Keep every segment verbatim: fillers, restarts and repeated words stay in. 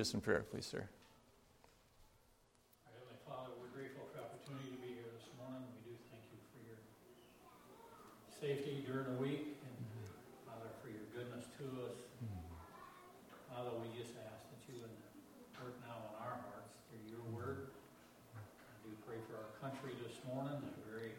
us in prayer, please, sir. Our Heavenly Father, we're grateful for the opportunity to be here this morning. We do thank you for your safety during the week, and Father, for your goodness to us. Father, we just ask that you would work now in our hearts through your word. I do pray for our country this morning, a very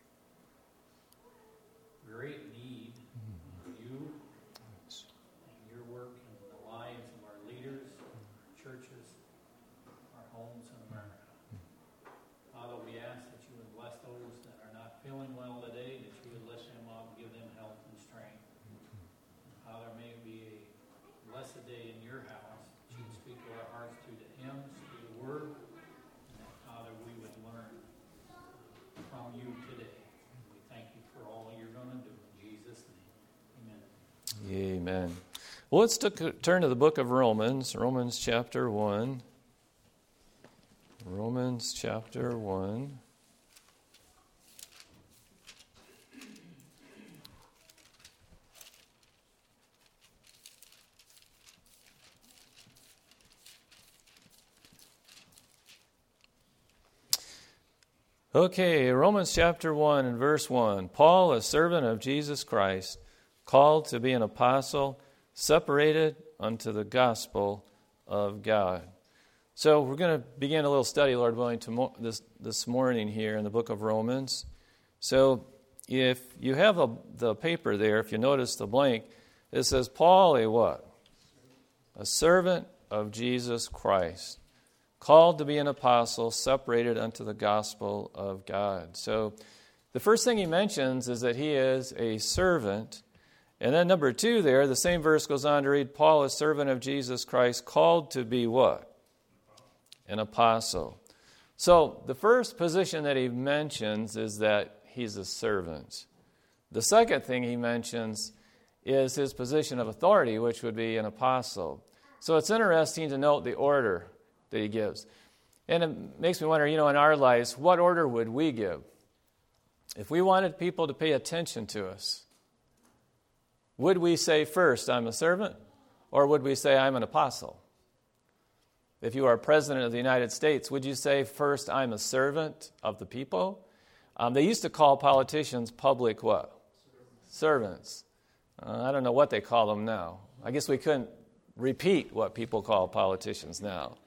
great need of you and your work in the lives of our leaders, our churches, our homes in America. Father, we ask that you would bless those that are not feeling well today, that you would lift them up, give them health and strength. And Father, may it be a blessed day in your house, that you would speak to our hearts through the hymns, through the word, and that, Father, we would learn from you today. We thank you for all you're going to do. In Jesus' name, amen. Amen. Well, let's took, turn to the book of Romans, Romans chapter one. Romans chapter one. Okay, Romans chapter one and verse one. Paul, a servant of Jesus Christ, called to be an apostle, separated unto the gospel of God. So we're going to begin a little study, Lord willing, to this, this morning here in the book of Romans. So if you have a, the paper there, if you notice the blank, it says, Paul, a what? A servant of Jesus Christ, called to be an apostle, separated unto the gospel of God. So the first thing he mentions is that he is a servant. And then number two there, the same verse goes on to read, Paul, a servant of Jesus Christ, called to be what? An apostle. So the first position that he mentions is that he's a servant. The second thing he mentions is his position of authority, which would be an apostle. So it's interesting to note the order that he gives. And it makes me wonder, you know, in our lives, what order would we give? If we wanted people to pay attention to us, would we say first, I'm a servant? Or would we say, I'm an apostle? If you are president of the United States, would you say first, I'm a servant of the people? Um, they used to call politicians public what? Servants. Uh, I don't know what they call them now. I guess we couldn't repeat what people call politicians now.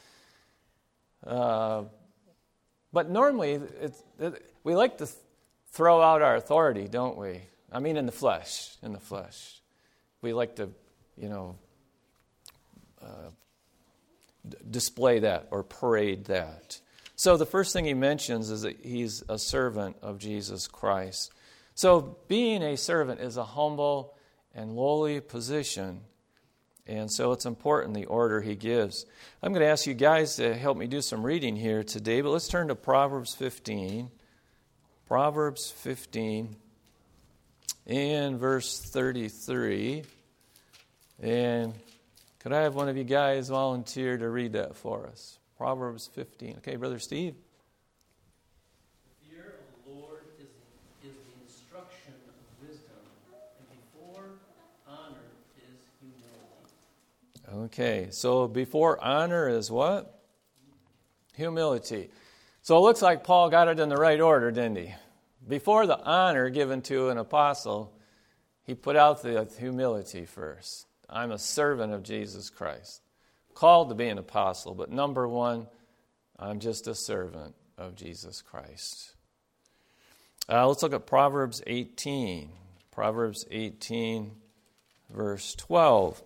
Uh, but normally, it's, it, we like to th- throw out our authority, don't we? I mean, in the flesh, in the flesh. We like to, you know, uh, d- display that or parade that. So the first thing he mentions is that he's a servant of Jesus Christ. So being a servant is a humble and lowly position. And so it's important the order he gives. I'm going to ask you guys to help me do some reading here today, but let's turn to Proverbs fifteen. Proverbs fifteen and verse thirty-three. And could I have one of you guys volunteer to read that for us? Proverbs fifteen. Okay, Brother Steve. The fear of the Lord is, is the instruction of wisdom, and before honor is humility. Okay, so before honor is what? Humility. So it looks like Paul got it in the right order, didn't he? Before the honor given to an apostle, he put out the humility first. I'm a servant of Jesus Christ, called to be an apostle, but number one, I'm just a servant of Jesus Christ. Uh, let's look at Proverbs eighteen. Proverbs eighteen, verse twelve.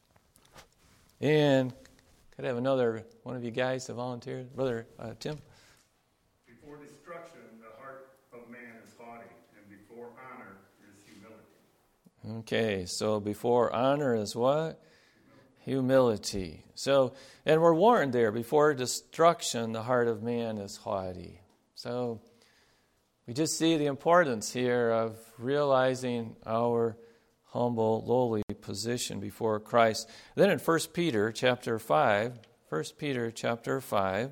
And could I have another one of you guys to volunteer? Brother uh, Tim? Before destruction, the heart of man is haughty, and before honor is humility. Okay, so before honor is what? Humility. So, and we're warned there, before destruction, the heart of man is haughty. So, we just see the importance here of realizing our humble, lowly position before Christ. Then in First Peter chapter five, First Peter chapter five,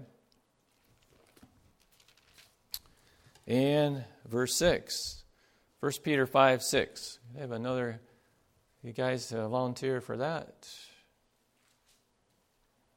and verse six. First Peter five, six. I have another, you guys uh, volunteer for that.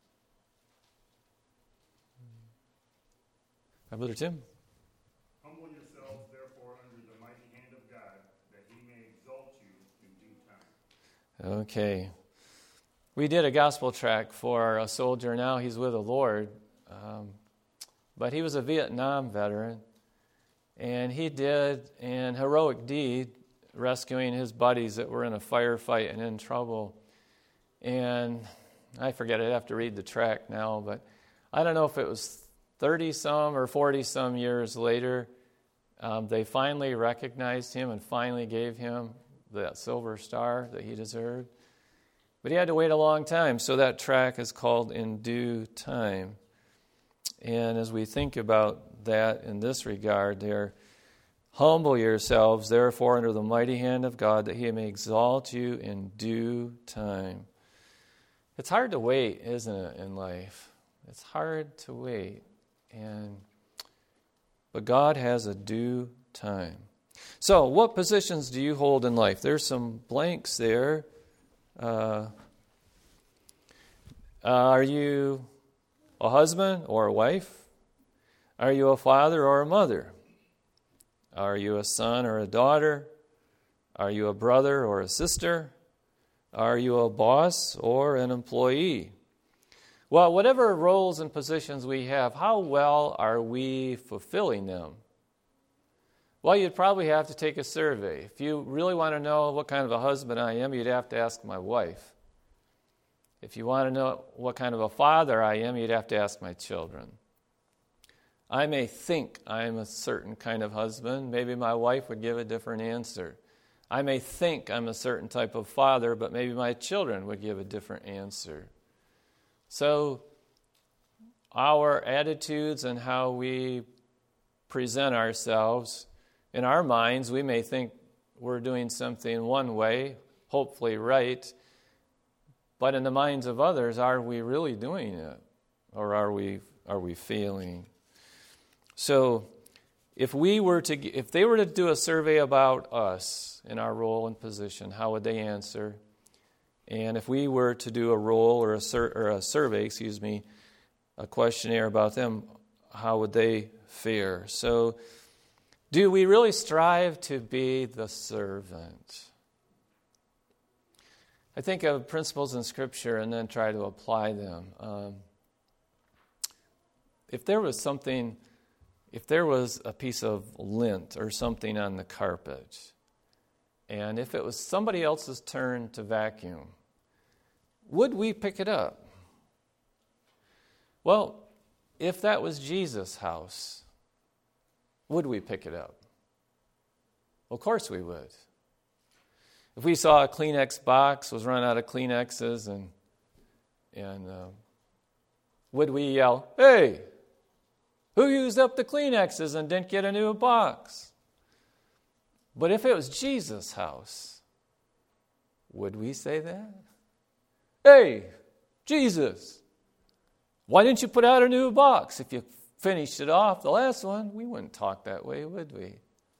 Hi, Brother Tim. Humble yourselves, therefore, under the mighty hand of God, that he may exalt you in due time. Okay. We did a gospel tract for a soldier. Now he's with the Lord. Um, but he was a Vietnam veteran. And he did an heroic deed rescuing his buddies that were in a firefight and in trouble. And I forget, I'd have to read the tract now, but I don't know if it was thirty-some or forty-some years later, um, they finally recognized him and finally gave him that silver star that he deserved. But he had to wait a long time, so that tract is called In Due Time. And as we think about that in this regard there, humble yourselves, therefore, under the mighty hand of God, that he may exalt you in due time. It's hard to wait, isn't it, in life? It's hard to wait. And but God has a due time. So, what positions do you hold in life? There's some blanks there. Uh, are you a husband or a wife? Are you a father or a mother? Are you a son or a daughter? Are you a brother or a sister? Are you a boss or an employee? Well, whatever roles and positions we have, how well are we fulfilling them? Well, you'd probably have to take a survey. If you really want to know what kind of a husband I am, you'd have to ask my wife. If you want to know what kind of a father I am, you'd have to ask my children. I may think I'm a certain kind of husband. Maybe my wife would give a different answer. I may think I'm a certain type of father, but maybe my children would give a different answer. So our attitudes and how we present ourselves, in our minds, we may think we're doing something one way, hopefully right, but in the minds of others, are we really doing it? Or are we are we failing? So if we were to if they were to do a survey about us in our role and position, how would they answer? And if we were to do a role or a, sur- or a survey, excuse me, a questionnaire about them, how would they fare? So do we really strive to be the servant? I think of principles in Scripture and then try to apply them. Um, if there was something, if there was a piece of lint or something on the carpet, and if it was somebody else's turn to vacuum, would we pick it up? Well, if that was Jesus' house, would we pick it up? Well, of course we would. If we saw a Kleenex box was run out of Kleenexes, and and uh, would we yell, "Hey, who used up the Kleenexes and didn't get a new box?" But if it was Jesus' house, would we say that? "Hey, Jesus, why didn't you put out a new box? If you finished it off, the last one," we wouldn't talk that way, would we?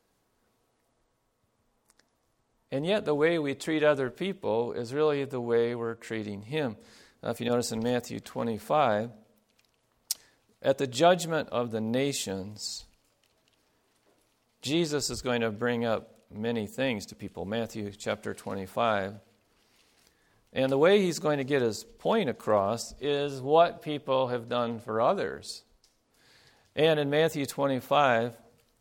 And yet the way we treat other people is really the way we're treating him. Now, if you notice in Matthew twenty-five, at the judgment of the nations, Jesus is going to bring up many things to people. Matthew chapter twenty-five. And the way he's going to get his point across is what people have done for others. And in Matthew twenty-five,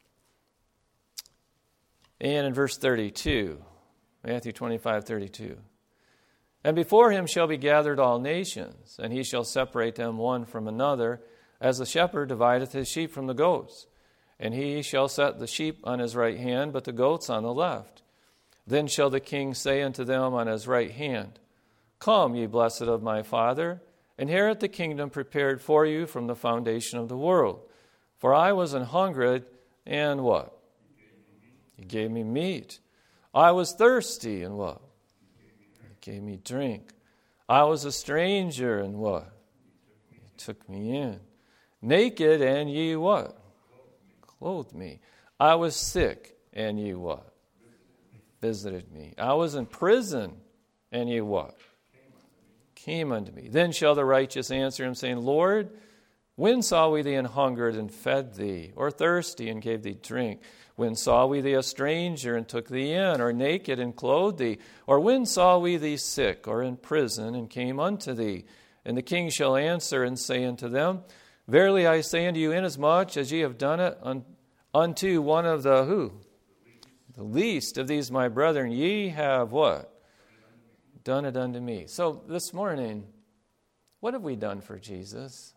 and in verse thirty-two, Matthew twenty-five, thirty-two. "And before him shall be gathered all nations, and he shall separate them one from another, as the shepherd divideth his sheep from the goats. And he shall set the sheep on his right hand, but the goats on the left. Then shall the king say unto them on his right hand, Come, ye blessed of my Father, inherit the kingdom prepared for you from the foundation of the world. For I was an hungered, and what? He gave me meat. I was thirsty, and what? He gave me drink. I was a stranger, and what? He took me in. Naked, and ye what? Clothed me. I was sick, and ye what? Visited me. I was in prison, and ye what? Came unto me. Then shall the righteous answer him, saying, Lord, When saw we thee an hungered and fed thee, or thirsty and gave thee drink? When saw we thee a stranger and took thee in, or naked and clothed thee? Or when saw we thee sick or in prison and came unto thee? And the king shall answer and say unto them, Verily I say unto you, inasmuch as ye have done it un- unto one of the who? The least of these my brethren, ye have what? Done it unto me. So this morning, what have we done for Jesus?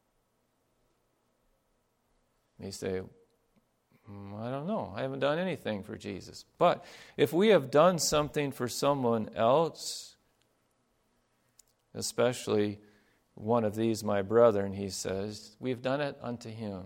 You say, I don't know. I haven't done anything for Jesus. But if we have done something for someone else, especially one of these my brethren, he says, we've done it unto him.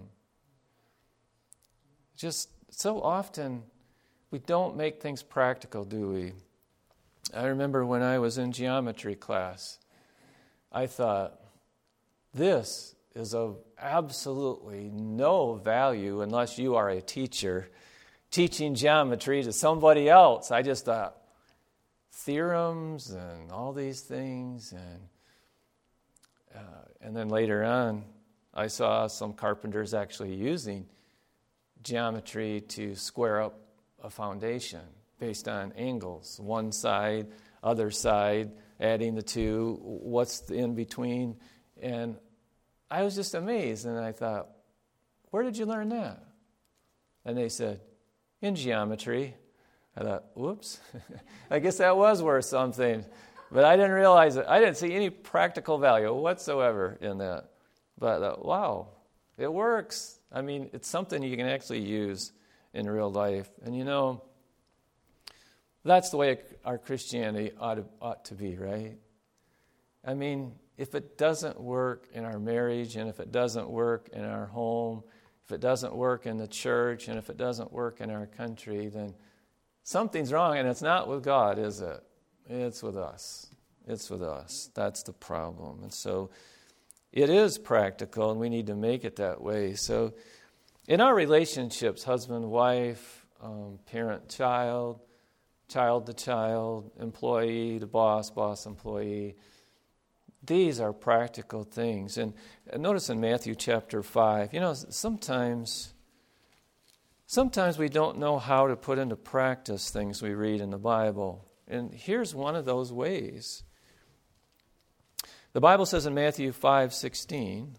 Just so often, we don't make things practical, do we? I remember when I was in geometry class, I thought, this is of absolutely no value unless you are a teacher teaching geometry to somebody else. I just thought, theorems and all these things. And uh, and then later on, I saw some carpenters actually using geometry to square up a foundation based on angles. One side, other side, adding the two, what's in between. And I was just amazed, and I thought, where did you learn that? And they said, in geometry. I thought, whoops, I guess that was worth something. But I didn't realize it. I didn't see any practical value whatsoever in that. But I thought, wow, it works. I mean, it's something you can actually use in real life. And you know, that's the way our Christianity ought to, ought to be, right? I mean, if it doesn't work in our marriage, and if it doesn't work in our home, if it doesn't work in the church, and if it doesn't work in our country, then something's wrong, and it's not with God, is it? It's with us. It's with us. That's the problem. And so it is practical, and we need to make it that way. So in our relationships, husband, wife, um, parent, child, child to child, employee to boss, boss, employee, these are practical things. And notice in Matthew chapter five, you know, sometimes, sometimes we don't know how to put into practice things we read in the Bible. And here's one of those ways. The Bible says in Matthew five sixteen,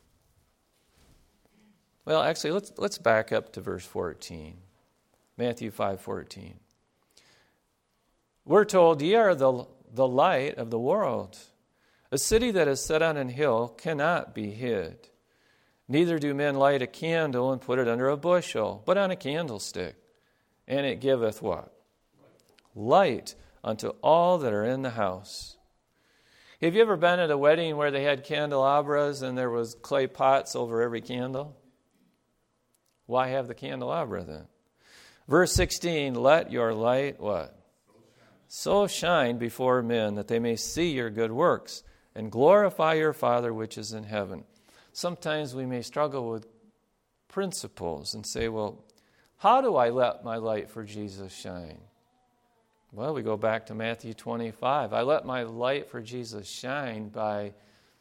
well, actually, let's let's back up to verse fourteen. Matthew five fourteen. We're told, ye are the, the light of the world. A city that is set on an hill cannot be hid. Neither do men light a candle and put it under a bushel, but on a candlestick. And it giveth what? Light unto all that are in the house. Have you ever been at a wedding where they had candelabras and there was clay pots over every candle? Why have the candelabra then? Verse sixteen, let your light what? So shine before men that they may see your good works and glorify your Father which is in heaven. Sometimes we may struggle with principles and say, well, how do I let my light for Jesus shine? Well, we go back to Matthew twenty-five. I let my light for Jesus shine by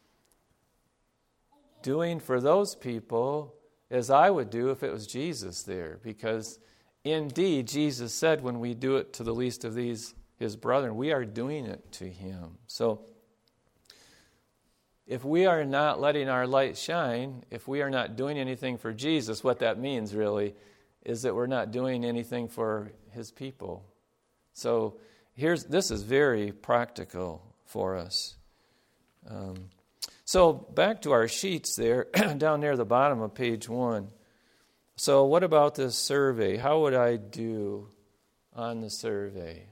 doing for those people as I would do if it was Jesus there. Because indeed, Jesus said when we do it to the least of these, his brethren, we are doing it to him. So if we are not letting our light shine, if we are not doing anything for Jesus, what that means really is that we're not doing anything for his people. So here's this is very practical for us. Um, so back to our sheets there, down near the bottom of page one. So what about this survey? How would I do on the survey?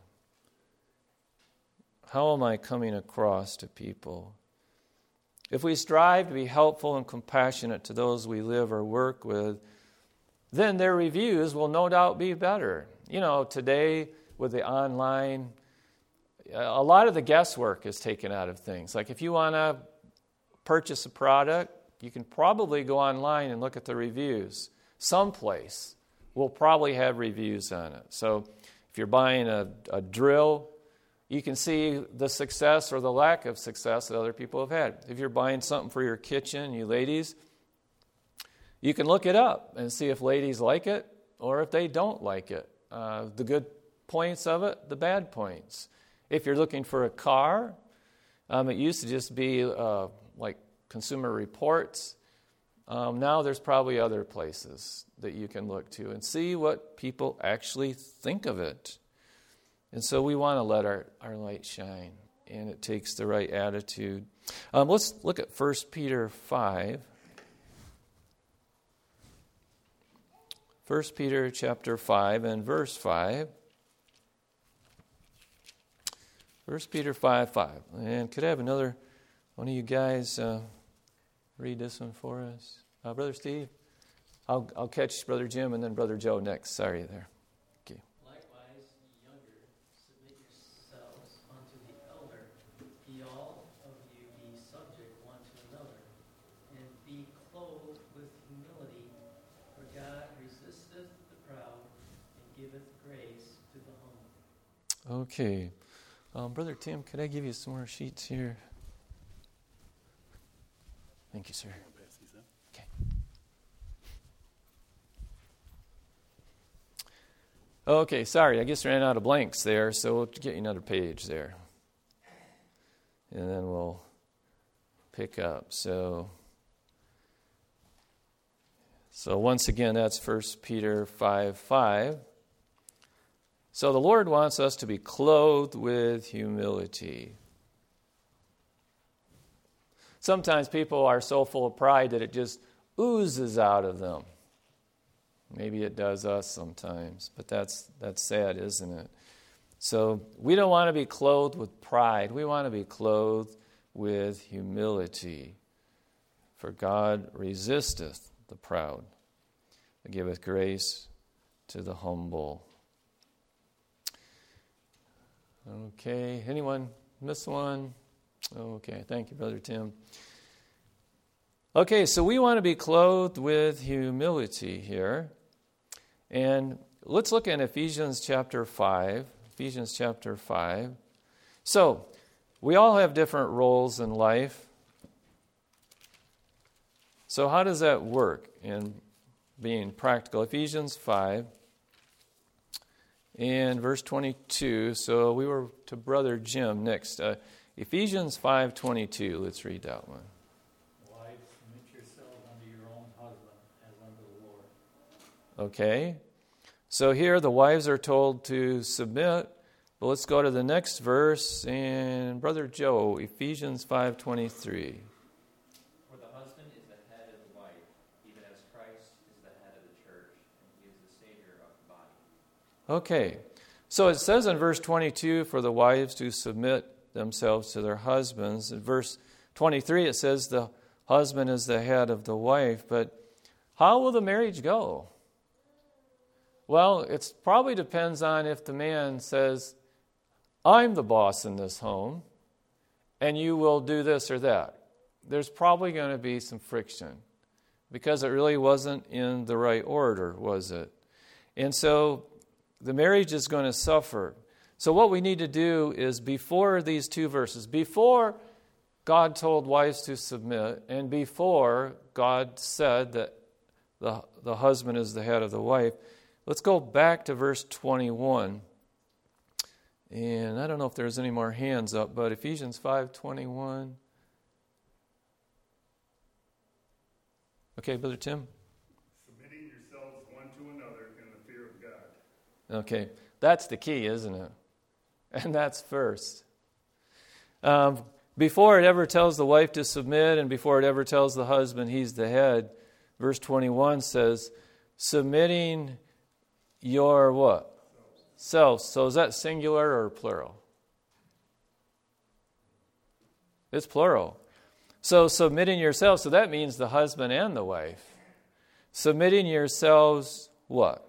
How am I coming across to people? If we strive to be helpful and compassionate to those we live or work with, then their reviews will no doubt be better. You know, today with the online, a lot of the guesswork is taken out of things. Like if you want to purchase a product, you can probably go online and look at the reviews. Someplace will probably have reviews on it. So if you're buying a, a drill, you can see the success or the lack of success that other people have had. If you're buying something for your kitchen, you ladies, you can look it up and see if ladies like it or if they don't like it. Uh, the good points of it, the bad points. If you're looking for a car, um, it used to just be uh, like Consumer Reports. Um, now there's probably other places that you can look to and see what people actually think of it. And so we want to let our, our light shine, and it takes the right attitude. Um, let's look at First Peter five. First Peter chapter five and verse five. First Peter five five. And could I have another one of you guys uh, read this one for us? Uh, Brother Steve? I'll, I'll catch Brother Jim and then Brother Joe next. Sorry there. Okay. Likewise, ye younger, submit yourselves unto the elder. Be all of you be subject one to another, and be clothed with humility. For God resisteth the proud, and giveth grace to the humble. Okay. Um, Brother Tim, could I give you some more sheets here? Thank you, sir. Okay. Okay, sorry, I just ran out of blanks there, so we'll get you another page there. And then we'll pick up. So, so once again, that's First Peter five five. So the Lord wants us to be clothed with humility. Sometimes people are so full of pride that it just oozes out of them. Maybe it does us sometimes, but that's that's sad, isn't it? So we don't want to be clothed with pride. We want to be clothed with humility. For God resisteth the proud, but giveth grace to the humble. Okay, anyone miss one? Okay, thank you, Brother Tim. Okay, so we want to be clothed with humility here. And let's look at Ephesians chapter five. Ephesians chapter five. So, we all have different roles in life. So how does that work in being practical? Ephesians five. And verse twenty-two, so we were to Brother Jim next. Uh, Ephesians five twenty-two, let's read that one. Wives, submit yourselves unto your own husband as unto the Lord. Okay, so here the wives are told to submit. But let's go to the next verse, and Brother Joe, Ephesians five twenty-three. For the husband is the head of the wife, even as Christ is the head of the church, and he is the Savior of the body. Okay, so it says in verse twenty-two for the wives to submit themselves to their husbands. In verse twenty-three it says the husband is the head of the wife. But how will the marriage go? Well, it probably depends on if the man says, I'm the boss in this home, and you will do this or that. There's probably going to be some friction because it really wasn't in the right order, was it? And so the marriage is going to suffer. So what we need to do is before these two verses, before God told wives to submit, and before God said that the, the husband is the head of the wife, let's go back to verse twenty-one. And I don't know if there's any more hands up, but Ephesians five twenty-one. Okay, Brother Tim? Submitting yourselves one to another in the fear of God. Okay, that's the key, isn't it? And that's first. Um, before it ever tells the wife to submit and before it ever tells the husband he's the head, verse twenty-one says, submitting your what? Selves. So is that singular or plural? It's plural. So submitting yourselves, so that means the husband and the wife. Submitting yourselves what?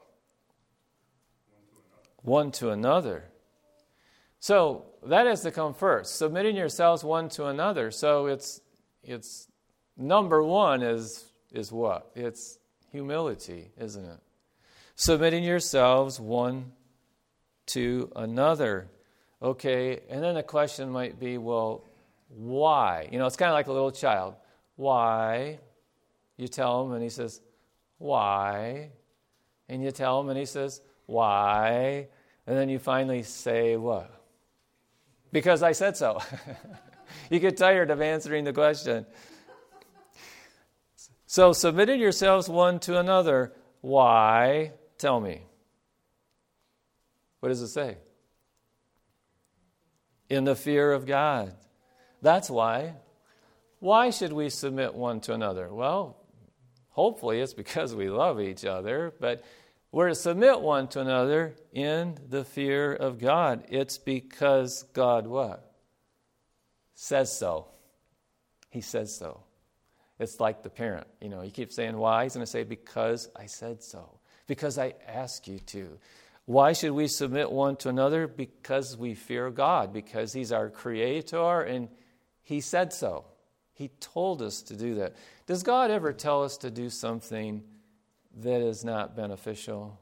One to another. So that has to come first. Submitting yourselves one to another. So it's it's number one is is what? It's humility, isn't it? Submitting yourselves one to another. Okay, and then the question might be, well, why? You know, it's kind of like a little child. Why? You tell him, and he says, why? And you tell him, and he says, why? And then you finally say, what? Because I said so. You get tired of answering the question. So submitting yourselves one to another. Why? Tell me. What does it say? In the fear of God. That's why. Why should we submit one to another? Well, hopefully it's because we love each other, but we're to submit one to another in the fear of God. It's because God what? Says so. He says so. It's like the parent. You know, you keep saying why. He's going to say, because I said so. Because I ask you to. Why should we submit one to another? Because we fear God. Because He's our Creator and He said so. He told us to do that. Does God ever tell us to do something that is not beneficial?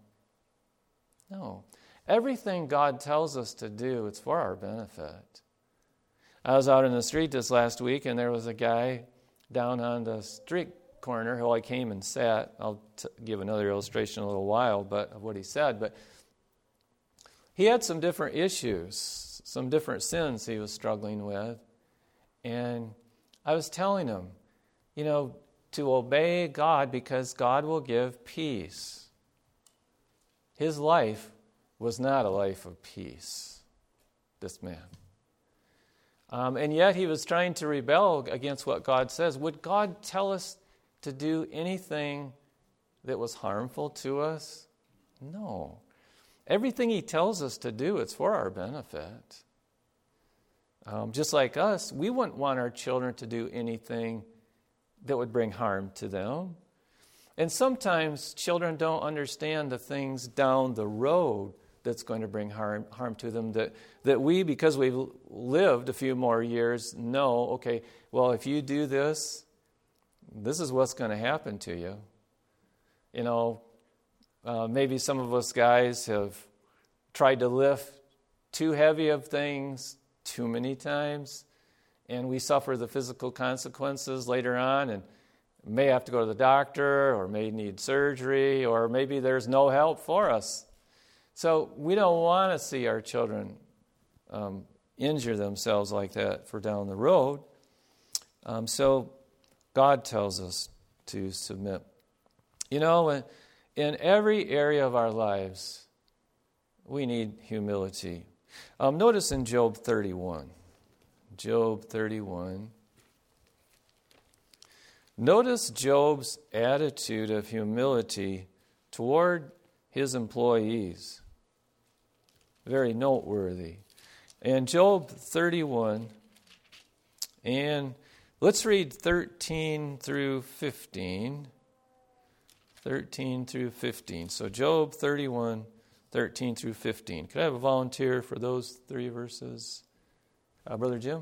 No. Everything God tells us to do, it's for our benefit. I was out in the street this last week, and there was a guy down on the street corner who I came and sat. I'll t- give another illustration in a little while but of what he said. But he had some different issues, some different sins he was struggling with. And I was telling him, you know, to obey God because God will give peace. His life was not a life of peace, this man. Um, and yet he was trying to rebel against what God says. Would God tell us to do anything that was harmful to us? No. Everything He tells us to do, it's for our benefit. Um, just like us, we wouldn't want our children to do anything that would bring harm to them. And sometimes children don't understand the things down the road that's going to bring harm harm to them that, that we, because we've lived a few more years, know, okay, well, if you do this, this is what's going to happen to you. You know, uh, maybe some of us guys have tried to lift too heavy of things too many times, and we suffer the physical consequences later on and may have to go to the doctor or may need surgery or maybe there's no help for us. So we don't want to see our children um, injure themselves like that for down the road. Um, so God tells us to submit. You know, in, in every area of our lives, we need humility. Um, notice in Job thirty-one. Job thirty-one. Notice Job's attitude of humility toward his employees. Very noteworthy. And Job thirty-one, and let's read thirteen through fifteen. thirteen through fifteen. So Job thirty-one, thirteen through fifteen. Could I have a volunteer for those three verses? Uh, Brother Jim?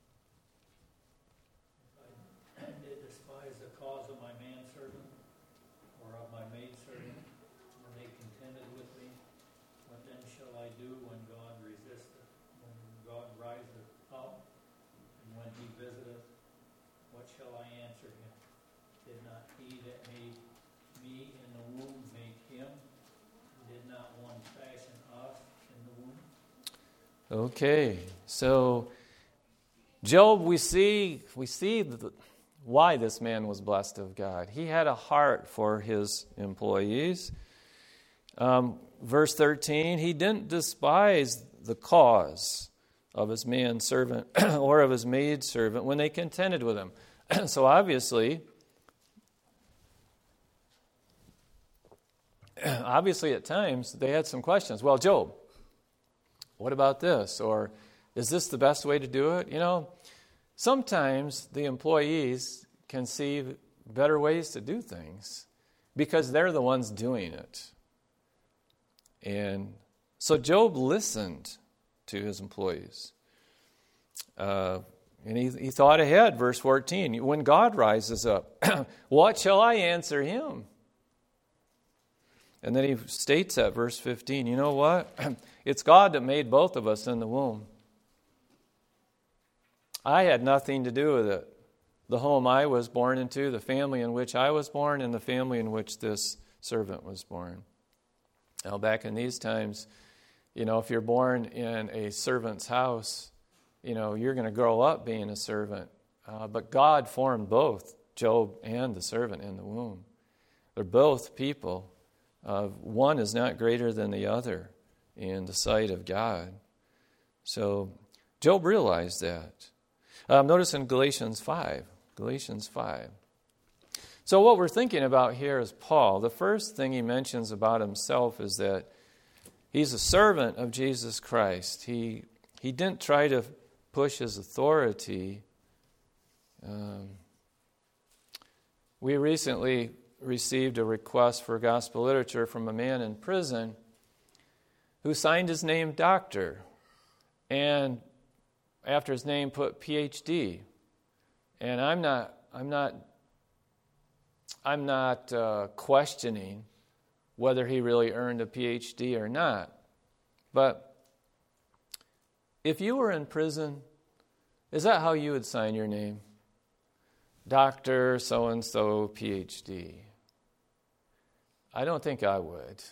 If I did despise the cause of my manservant or of my maidservant, were they contented with me? What then shall I do when God resisteth, when God riseth up, and when He visiteth? What shall I answer Him? Did not He that made me in the womb make Him? Did not one fashion us in the womb? Okay, so Job, we see we see the, why this man was blessed of God. He had a heart for his employees. Um, verse thirteen, he didn't despise the cause of his manservant or of his maidservant when they contended with him. So obviously, obviously at times they had some questions. Well, Job, what about this? Or is this the best way to do it? You know, sometimes the employees can see better ways to do things because they're the ones doing it. And so Job listened to his employees. Uh, and he, he thought ahead, verse fourteen. When God rises up, what shall I answer him? And then he states at verse fifteen, you know what? It's God that made both of us in the womb. I had nothing to do with it. the home I was born into, the family in which I was born, and the family in which this servant was born. Now, back in these times, you know, if you're born in a servant's house, you know, you're going to grow up being a servant. Uh, but God formed both Job and the servant in the womb. They're both people. Uh, one is not greater than the other in the sight of God. So Job realized that. Um, notice in Galatians five. Galatians five. So what we're thinking about here is Paul. The first thing he mentions about himself is that he's a servant of Jesus Christ. He he didn't try to push his authority. Um, we recently received a request for gospel literature from a man in prison who signed his name Doctor, and after his name put P H D. And I'm not I'm not I'm not uh, questioning whether he really earned a P H D or not. But if you were in prison, is that how you would sign your name? Doctor so-and-so P H D. I don't think I would.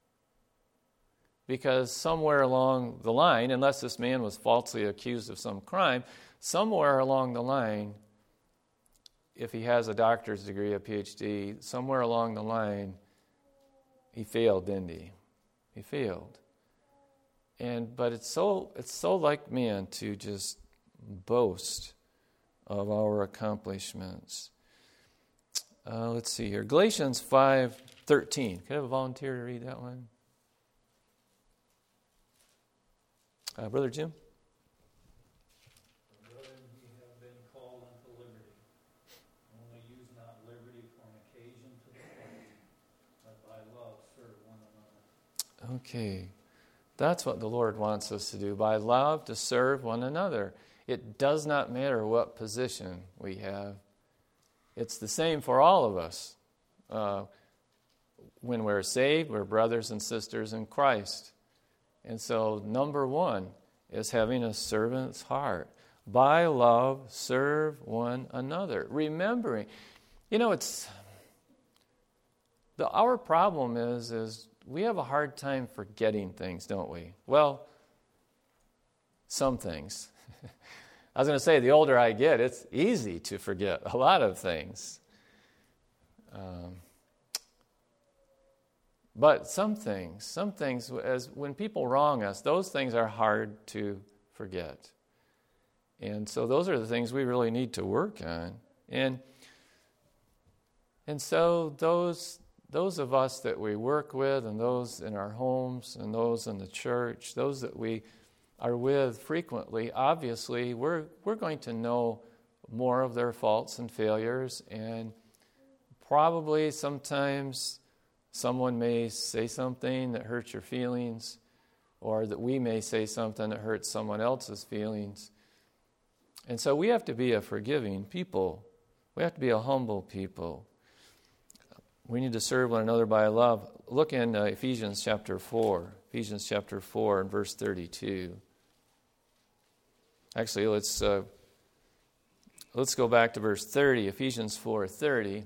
Because somewhere along the line, unless this man was falsely accused of some crime, somewhere along the line, if he has a doctor's degree, a P H D, somewhere along the line, he failed, didn't he? He failed. And but it's so it's so like man to just boast of our accomplishments. Uh, let's see here. Galatians five thirteen. Could I have a volunteer to read that one? Uh, Brother Jim? Brethren, ye have been called unto liberty. Only use not liberty for an occasion to the flesh, but by love serve one another. Okay. That's what the Lord wants us to do. By love, to serve one another. It does not matter what position we have. It's the same for all of us. Uh, when we're saved, we're brothers and sisters in Christ. And so, number one is having a servant's heart. By love, serve one another. Remembering. You know, it's... The, our problem is, is we have a hard time forgetting things, don't we? Well, some things. I was going to say, the older I get, it's easy to forget a lot of things. Um, but some things, some things, as when people wrong us, those things are hard to forget. And so those are the things we really need to work on. And and so those those of us that we work with, and those in our homes, and those in the church, those that we are with frequently, obviously we're we're going to know more of their faults and failures, and probably sometimes someone may say something that hurts your feelings, or that we may say something that hurts someone else's feelings. And so we have to be a forgiving people. We have to be a humble people. We need to serve one another by love. Look in uh, Ephesians chapter four. Ephesians chapter four and verse thirty-two. Actually, let's uh, let's go back to verse thirty, Ephesians four thirty.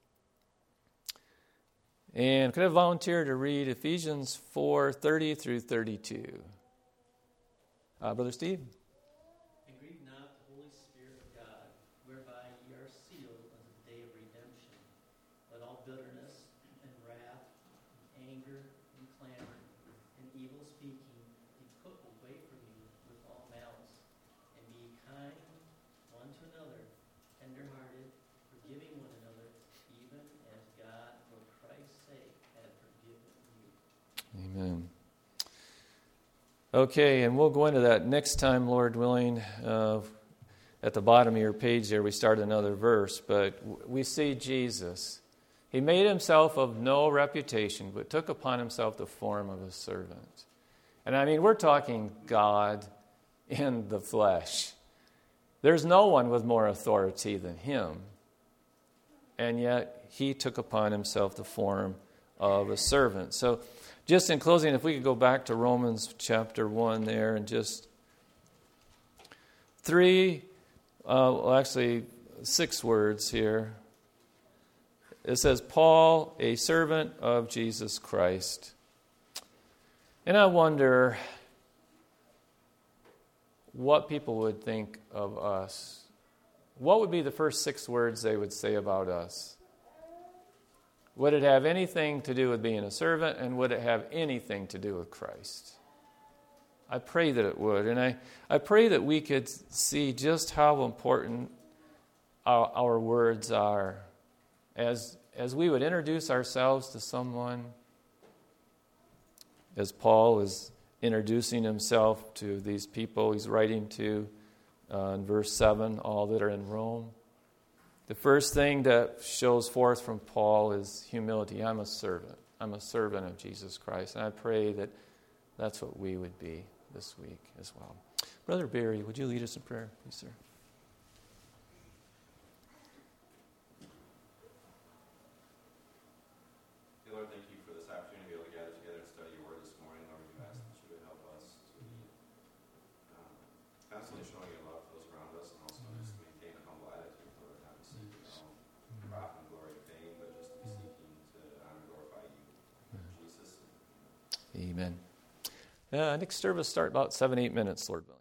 And could I volunteer to read Ephesians four thirty through thirty-two? Uh, Brother Steve? And grieve not the Holy Spirit of God, whereby ye are sealed unto the day of redemption. Let all bitterness and wrath and anger and clamor and evil speaking be put away from you with all malice. And be kind one to another, tenderhearted, forgiving one another, even as God for Christ's sake hath forgiven you. Amen. Okay, and we'll go into that next time, Lord willing. Uh, at the bottom of your page there, we start another verse, but we see Jesus. He made himself of no reputation, but took upon himself the form of a servant. And I mean, we're talking God in the flesh. There's no one with more authority than him. And yet, he took upon himself the form of a servant. So, just in closing, if we could go back to Romans chapter one there and just three, uh, well, actually, six words here. It says, Paul, a servant of Jesus Christ. And I wonder what people would think of us. What would be the first six words they would say about us? Would it have anything to do with being a servant, and would it have anything to do with Christ? I pray that it would, and I, I pray that we could see just how important our, our words are. As, as we would introduce ourselves to someone, as Paul is introducing himself to these people he's writing to uh, in verse seven, all that are in Rome. The first thing that shows forth from Paul is humility. I'm a servant. I'm a servant of Jesus Christ. And I pray that that's what we would be this week as well. Brother Barry, would you lead us in prayer, please, sir? Lord, thank you for this opportunity to be able to gather together and study your word this morning. Lord, we ask that you would help us to be um, constantly showing your love to those around us, and also just to maintain a humble attitude, Lord, not to seek your own profit and glory and fame, but just to be seeking to honor and glorify you. In Jesus' name. Amen. Uh, next service start about seven, eight minutes, Lord willing.